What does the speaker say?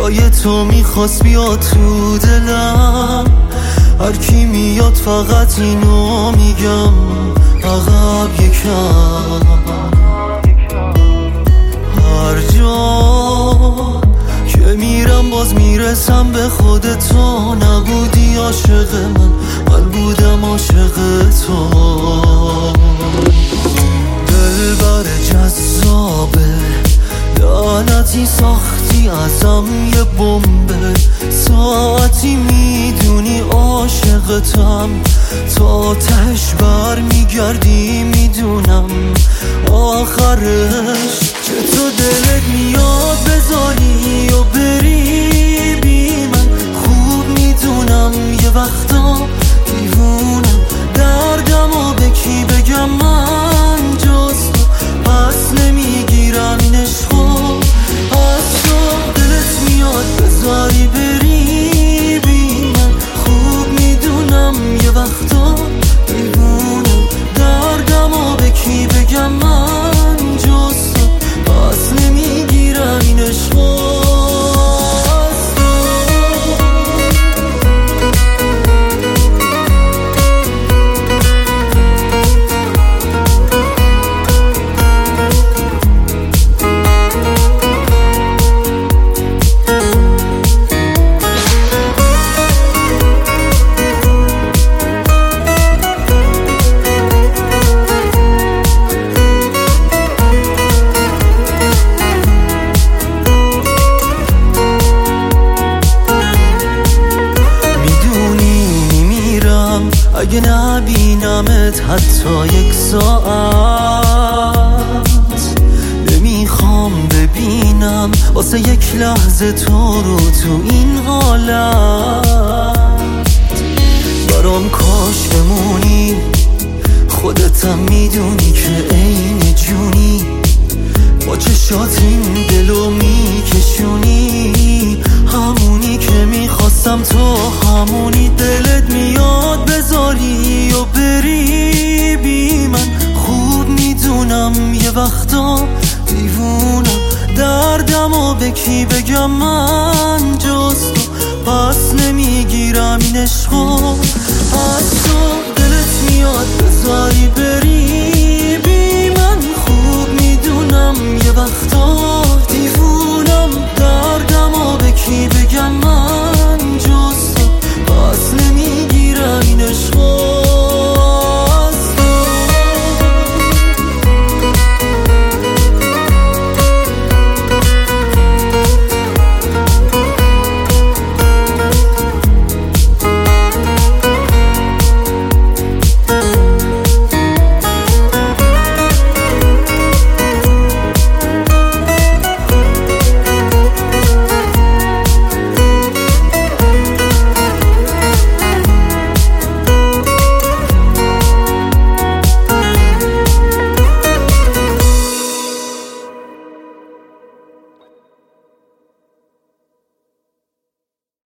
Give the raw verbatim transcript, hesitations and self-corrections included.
جای تو میخواست بیاد تو دلم. هر کی میاد فقط اینو میگم، عقب یکم. هر جا که میرم باز میرسم به خود تو. نبودی عاشق من، من بودم عاشق تو. دلبر جذابه، لعنتی ساختی ازم یه بمبه. ساعتی میدونی عاشقتم، تا تهش بر میگردی میدونم. آخرش چطور دلت میاد بذاری و بری بی من. خوب میدونم یه وقتا دیوونم، دردم و به کی بگم من جز تو. پس نمیگیرم این عشقو از تو. دلت میاد بذاری بری بی من. خوب میدونم یه وقتا دیوونم، دردم و به کی بگم من جز تو. پس نمیگیرم این عشقو. اگه نبینمت حتی یک ساعت، نمیخوام ببینم واسه یک لحظه تو رو تو این حالت. برام کاش بمونی، خودتم میدونی که عین جونی. با چشات این دلو میکشونی، همونی که میخواستم تو همونی. دلت میاد بذاری و بری بی من. خوب میدونم یه وقتا دیوونم، دردم و به کی بگم من جز تو. پس نمیگیرم این عشقو از تو. دلت میاد بذاری بری